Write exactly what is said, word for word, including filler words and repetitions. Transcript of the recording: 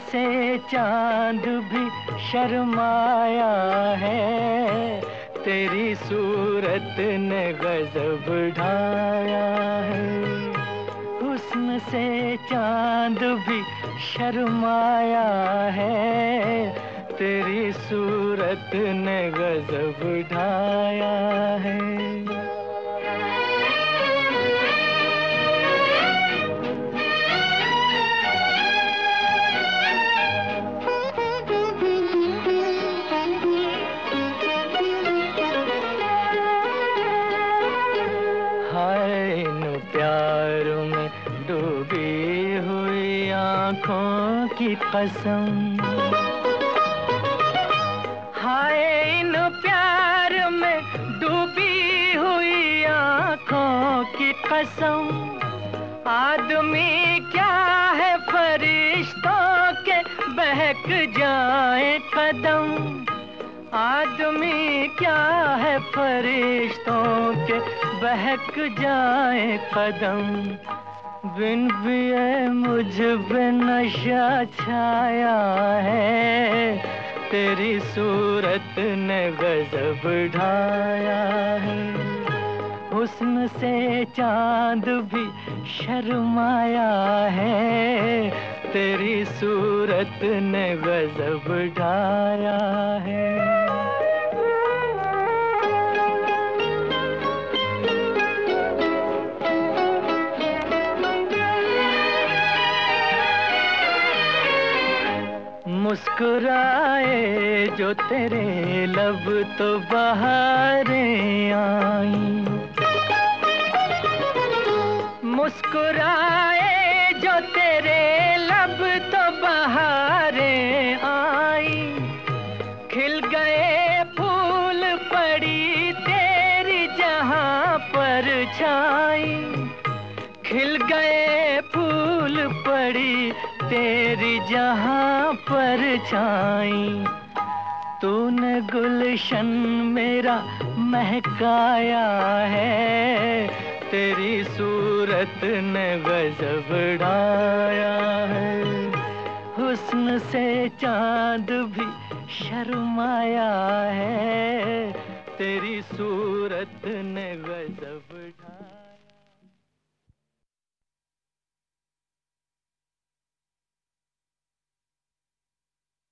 से चांद भी शर्माया है, तेरी सूरत ने गजब ढाया है। हुस्न से चांद भी शर्माया है, तेरी सूरत ने गजब ढाया है। प्यार में डूबी हुई आँखों की कसम, हाय इन प्यार में डूबी हुई आँखों की कसम। आदमी क्या है फरिश्तों के बहक जाए कदम, आदमी क्या है फरिश्तों के बहक जाए कदम। बिन पिए मुझ पे नशा छाया है, तेरी सूरत ने गजब ढाया है। हुस्न से चांद भी शर्माया है, तेरी सूरत ने गजब ढाया है। मुस्कुराए जो तेरे लब तो बहारें आई, मुस्कुराए जो तेरे लब तो बहारें आई। खिल गए फूल पड़ी तेरी जहां पर छाई, खिल गए फूल पड़ी तेरी जहां पर छाई। तूने गुलशन मेरा महकाया है, तेरी सूरत ने गजब ढाया है। हुस्न से चांद भी शर्माया है, तेरी सूरत ने